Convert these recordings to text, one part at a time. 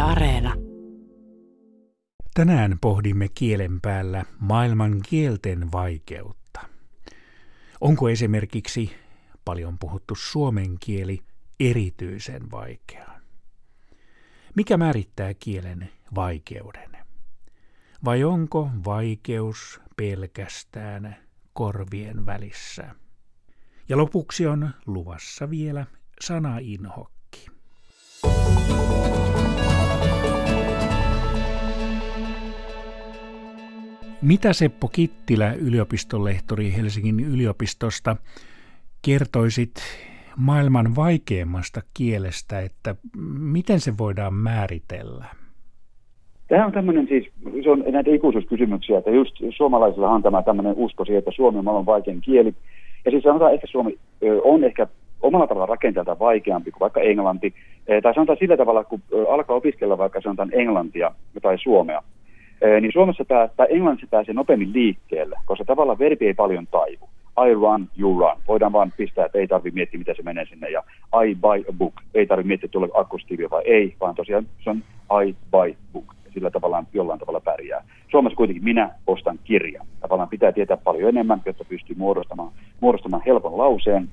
Areena. Tänään pohdimme kielen päällä maailman kielten vaikeutta. Onko esimerkiksi paljon puhuttu suomen kieli erityisen vaikea? Mikä määrittää kielen vaikeuden? Vai onko vaikeus pelkästään korvien välissä? Ja lopuksi on luvassa vielä sanainhokki. Mitä Seppo Kittilä, yliopistonlehtori Helsingin yliopistosta, kertoisit maailman vaikeimmasta kielestä, että miten se voidaan määritellä? Tämä on tämmöinen siis, se on näitä ikuisuuskysymyksiä, että just suomalaisillahan on tämmöinen usko siihen, että suomi on maailman vaikein kieli. Ja siis sanotaan, että suomi on ehkä omalla tavalla rakenteeltaan vaikeampi kuin vaikka englanti. Tai sanotaan sillä tavalla, kun alkaa opiskella vaikka sanotaan englantia tai suomea. Niin Suomessa tai Englannissa pääsee nopeammin liikkeelle, koska tavallaan verbi ei paljon taivu. I run, you run. Voidaan vaan pistää, että ei tarvitse miettiä, miten se menee sinne. Ja I buy a book. Ei tarvitse miettiä, tuleeko akkustiivia vai ei, vaan tosiaan se on I buy book. Ja sillä tavallaan jollain tavalla pärjää. Suomessa kuitenkin minä ostan kirjan. Tavallaan pitää tietää paljon enemmän, jotta pystyy muodostamaan helpon lauseen.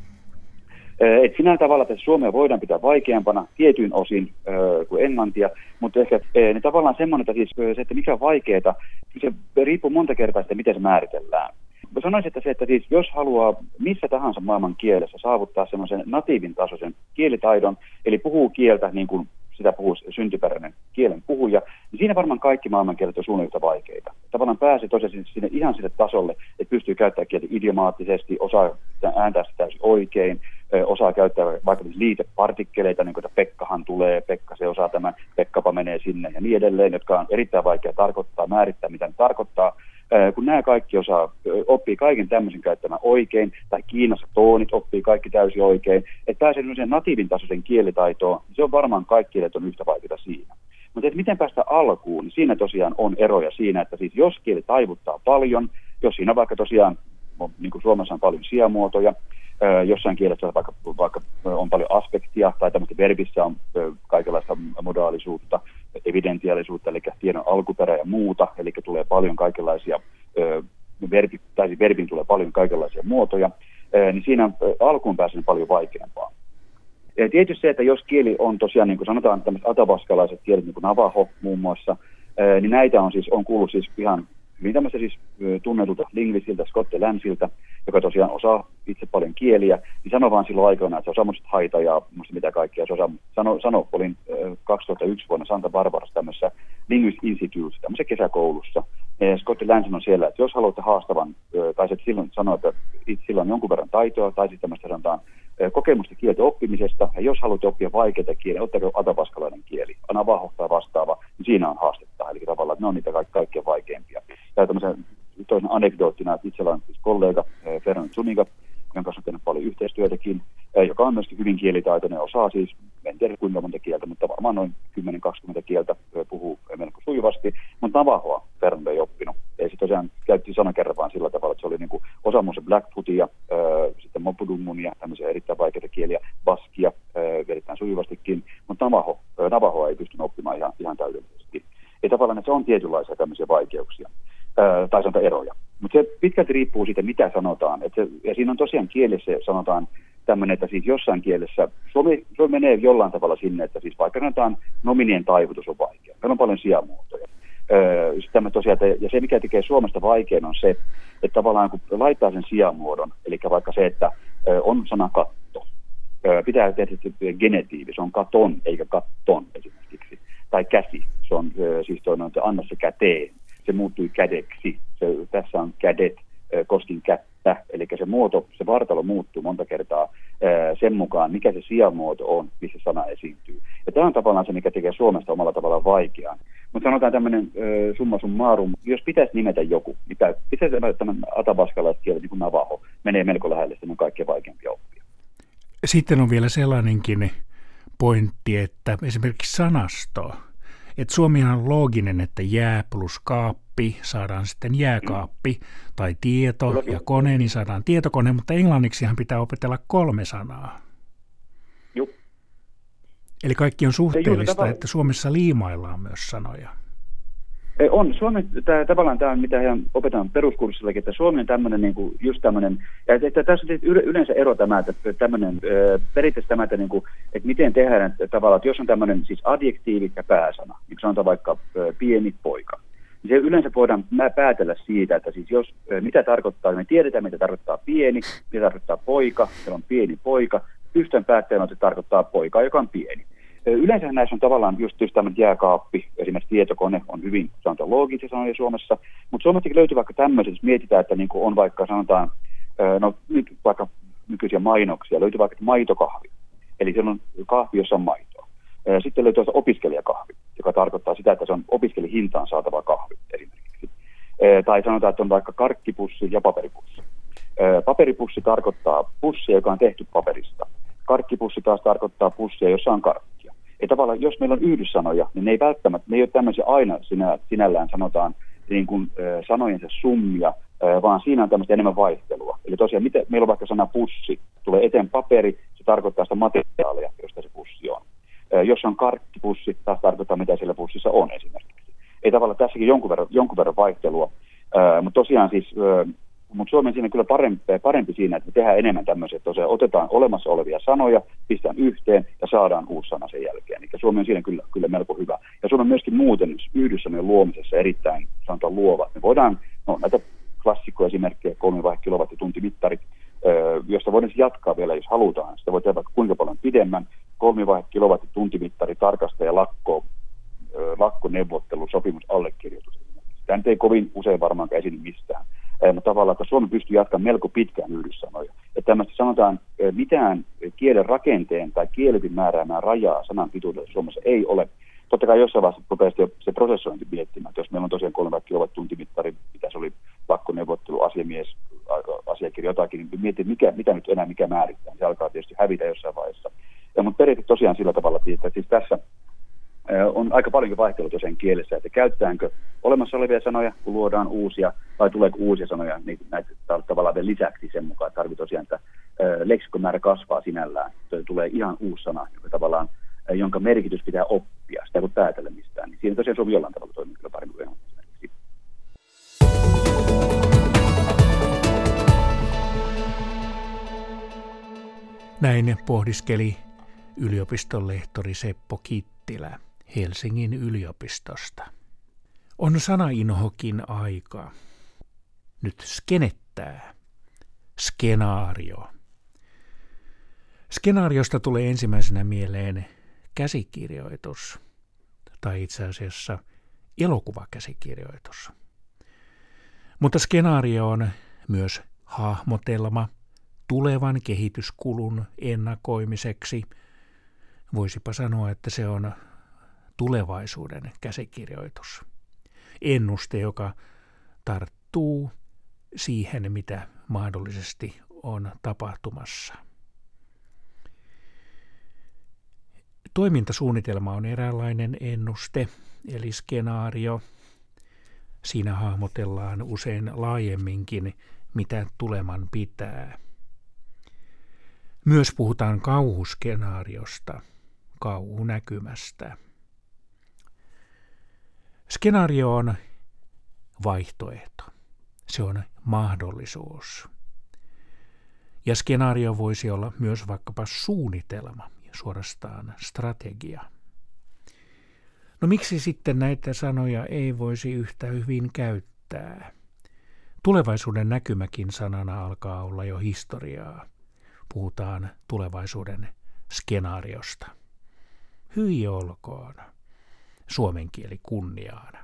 Et sinä tavalla että suomea voidaan pitää vaikeampana tietyin osin kuin englantia, mutta ehkä niin tavallaan semmoinen, että, siis, se, että mikä on vaikeaa, se riippuu monta kertaa siitä, miten se määritellään. Mä sanoisin, että se, että siis, jos haluaa missä tahansa maailman kielessä saavuttaa semmoisen natiivin tasoisen kielitaidon, eli puhuu kieltä niin kuin sitä puhuu syntyperäinen kielen puhuja, niin siinä varmaan kaikki maailmankielet on suunnilleen yhtä vaikeita. Tavallaan pääsee tosiaan sinne ihan sille tasolle, että pystyy käyttämään kieltä idiomaattisesti, osaa ääntää sitä täysin oikein, osaa käyttää vaikka liitepartikkeleita, niin kuin että Pekkahan tulee, Pekka se osaa tämän, Pekkapa menee sinne ja niin edelleen, jotka on erittäin vaikea määrittää, mitä ne tarkoittaa. Kun nämä kaikki oppii kaiken tämmöisen käyttämään oikein, tai Kiinassa toonit oppii kaikki täysin oikein, että pääsee semmoisen natiivin tasoisen kielitaitoon, niin se on varmaan kaikki kielet on yhtä vaikeita siinä. Mutta miten päästä alkuun, niin siinä tosiaan on eroja siinä, että siis jos kieli taivuttaa paljon, jos siinä vaikka tosiaan, niin kuin Suomessa on paljon sijamuotoja, jossain kielessä vaikka on paljon aspektia, tai tämmöistä verbissä on kaikenlaista modaalisuutta, evidentiaalisuutta, eli tiedon alkuperä ja muuta, eli tulee paljon kaikenlaisia, verbin tulee paljon kaikenlaisia muotoja, niin siinä alkuun pääsee paljon vaikeampaa. Ja tietysti se, että jos kieli on tosiaan, niin kuin sanotaan, tämmöiset atavaskalaiset kielet, niin kuin navaho muun muassa, niin näitä on kuullut siis ihan hyvin tämmöistä siis tunnetulta lingvistiltä, Scott Lansilta, joka tosiaan osaa itse paljon kieliä, niin sanoi vaan silloin aikoina, että se osaa musta haita ja musta mitä kaikkea. Se osaa olin 2001 vuonna Santa Barbarassa tämmöisessä Linguist Institute, tämmöisessä kesäkoulussa. Ja Scott Lansil on siellä, että jos haluatte haastavan, tai se silloin sanoo, että sillä on jonkun verran taitoa, tai sitten tämmöistä sanotaan kokemusta kielten oppimisesta, ja jos haluatte oppia vaikeita kieliä, ottakaa atavaskalainen kieli, navaho tai vastaava, niin siinä on haastetta, eli tavallaan, että ne on niitä kaikkein vaikeimpia. Ja tämmöisen toisen anekdoottina, että itsellä on siis kollega Fernand Zuniga, jonka kanssa on tehnyt paljon yhteistyötäkin, joka on myöskin hyvin kielitaitoinen, osaa siis, en tiedä kuinka monta kieltä, mutta varmaan noin 10-20 kieltä puhuu melko sujuvasti, mutta navahoa Fernand ei oppinut. Ja se tosiaan käytti sanakerran vaan sillä tavalla, että se oli niin kuin osa muun Blackfootia, sitten Mopudunmunia, tämmöisiä erittäin vaikeita kieliä, baskia, erittäin sujuvastikin, mutta navahoa ei pystynyt oppimaan ihan täydellisesti. Ja tavallaan, että se on tietynlaisia tämmöisiä vaikeuksia, tai sanotaan eroja. Mutta se pitkälti riippuu siitä, mitä sanotaan. Ja siinä on tosiaan kielessä sanotaan tämmöinen, että siis jossain kielessä, Suomi menee jollain tavalla sinne, että siis vaikka sanotaan nominien taivutus on vaikea. Meillä on paljon sijamuotoja. Ja se, mikä tekee Suomesta vaikein, on se, että tavallaan kun laittaa sen sijamuodon, eli vaikka se, että on sana katto, pitää tehdä genetiivi, se on katon eikä katton esimerkiksi. Tai käsi, se on siis toinen, että anna se käteen, se muuttui kädeksi, tässä on kädet, koskin kättä, eli se muoto, se vartalo muuttuu monta kertaa sen mukaan, mikä se sijamuoto on, missä sana esiintyy. Ja tämä on tavallaan se, mikä tekee Suomesta omalla tavallaan vaikeaa. Mutta sanotaan tämmöinen summa summarum, jos pitäisi nimetä joku, niin pitäisi tämän atavaskalaiskieli, niin kuin navaho, menee melko lähelle, se on kaikkein vaikeampia oppia. Sitten on vielä sellainenkin pointti, että esimerkiksi sanasto, että suomihan on looginen, että jää plus kaappi saadaan sitten jääkaappi, tai tieto ja kone, niin saadaan tietokone, mutta englanniksihan pitää opetella 3 sanaa. Juh. Eli kaikki on suhteellista, että Suomessa liimaillaan myös sanoja. On. Tavallaan tämä, mitä ihan opetan peruskurssillakin, että Suomi on tämmöinen, niin kuin, just tämmöinen, ja että tässä on yleensä ero tämä, että tämmöinen, periaatteessa tämä, että, niin kuin, että miten tehdään tavallaan, että jos on tämmöinen siis adjektiivi ja pääsana, niin sanotaan vaikka pieni poika, niin se yleensä voidaan päätellä siitä, että siis jos, mitä tarkoittaa, me tiedetään, mitä tarkoittaa pieni, mitä tarkoittaa poika, meillä on pieni poika, pystytään päättämään, että se tarkoittaa poikaa, joka on pieni. Yleensä näissä on tavallaan just tämmöinen jääkaappi, esimerkiksi tietokone on hyvin sanotaan loogisia sanoja Suomessa, mutta Suomestakin löytyy vaikka tämmöiset, jos mietitään, että niin kuin on vaikka sanotaan, no nyt vaikka nykyisiä mainoksia, löytyy vaikka maitokahvi, eli siellä on kahvi, jossa on maitoa. Sitten löytyy opiskelijakahvi, joka tarkoittaa sitä, että se on opiskelihintaan saatava kahvi esimerkiksi. Tai sanotaan, että on vaikka karkkipussi ja paperipussi. Paperipussi tarkoittaa pussia, joka on tehty paperista. Karkkipussi taas tarkoittaa pussia, jossa on karkkia. Ja tavallaan, jos meillä on yhdyssanoja, niin ne ei välttämättä, ne ei ole tämmöisiä aina sinällään sanotaan niin kuin sanojensa summia, vaan siinä on tämmöistä enemmän vaihtelua. Eli tosiaan, meillä on vaikka sana pussi, tulee eteen paperi, se tarkoittaa sitä materiaalia, josta se pussi on. Jos on karkkipussi, taas tarkoittaa, mitä siellä pussissa on esimerkiksi. Ei tavallaan tässäkin jonkun verran vaihtelua, mutta tosiaan siis... Mutta Suomi on siinä kyllä parempi siinä, että me tehdään enemmän tämmöisiä, että tosiaan otetaan olemassa olevia sanoja, pistetään yhteen ja saadaan uusi sana sen jälkeen. Eli Suomi on siinä kyllä melko hyvä. Ja Suomi on myöskin muuten yhdyssanojen luomisessa erittäin, sanotaan, luova. Me voidaan, näitä klassikkoesimerkkejä, 3 kilowattitunti-mittari, josta voidaan jatkaa vielä, jos halutaan. Sitä voi tehdä vaikka kuinka paljon pidemmän. 3 kilowattitunti-mittari, tarkastaja, lakkoneuvottelu, sopimus, allekirjoitus. Tämä nyt ei kovin usein varmaankaan esiin mistään. Mutta tavallaan, että Suomi pystyy jatkamaan melko pitkään yhdyssanoja. Että tämmöistä sanotaan, mitään kielen rakenteen tai kielitin määräämää rajaa sanan pituudelle Suomessa ei ole. Totta kai jossain vaiheessa rupeaa se prosessointi miettimään, että jos meillä on tosiaan 3 kilowattitunti-mittari, mitä se oli pakkoneuvottelu, asiakirja, jotakin, niin miettii, mitä nyt enää mikä määrittää. Se alkaa tietysti hävitä jossain vaiheessa. Mutta periaatteessa tosiaan sillä tavalla, että siis tässä on aika paljonkin vaihtelua tosiaan kielessä, että käytetäänkö olemassa olevia sanoja, kun luodaan uusia, vai tuleeko uusia sanoja, niin näitä tavallaan vielä lisäksi sen mukaan, että tarvitsee tosiaan, että leksikomäärä kasvaa sinällään, tulee ihan uusi sana, jonka merkitys pitää oppia, sitä ei voi päätellä mistään, niin siinä tosiaan Suomi jollain tavalla toimii kyllä paremmin kuin esimerkiksi. Näin pohdiskeli yliopiston lehtori Seppo Kittilä Helsingin yliopistosta. On sanainhokin aika. Nyt skenettää. Skenaario. Skenaariosta tulee ensimmäisenä mieleen käsikirjoitus, tai itse asiassa elokuvakäsikirjoitus. Mutta skenaario on myös hahmotelma tulevan kehityskulun ennakoimiseksi. Voisipa sanoa, että se on tulevaisuuden käsikirjoitus. Ennuste, joka tarttuu siihen, mitä mahdollisesti on tapahtumassa. Toimintasuunnitelma on eräänlainen ennuste, eli skenaario. Siinä hahmotellaan usein laajemminkin, mitä tuleman pitää. Myös puhutaan kauhuskenaariosta, kauhunäkymästä. Skenaario on vaihtoehto. Se on mahdollisuus. Ja skenaario voisi olla myös vaikkapa suunnitelma, suorastaan strategia. No miksi sitten näitä sanoja ei voisi yhtä hyvin käyttää? Tulevaisuuden näkymäkin sanana alkaa olla jo historiaa. Puhutaan tulevaisuuden skenaariosta. Hyi olkoon, suomen kieli kunniaan.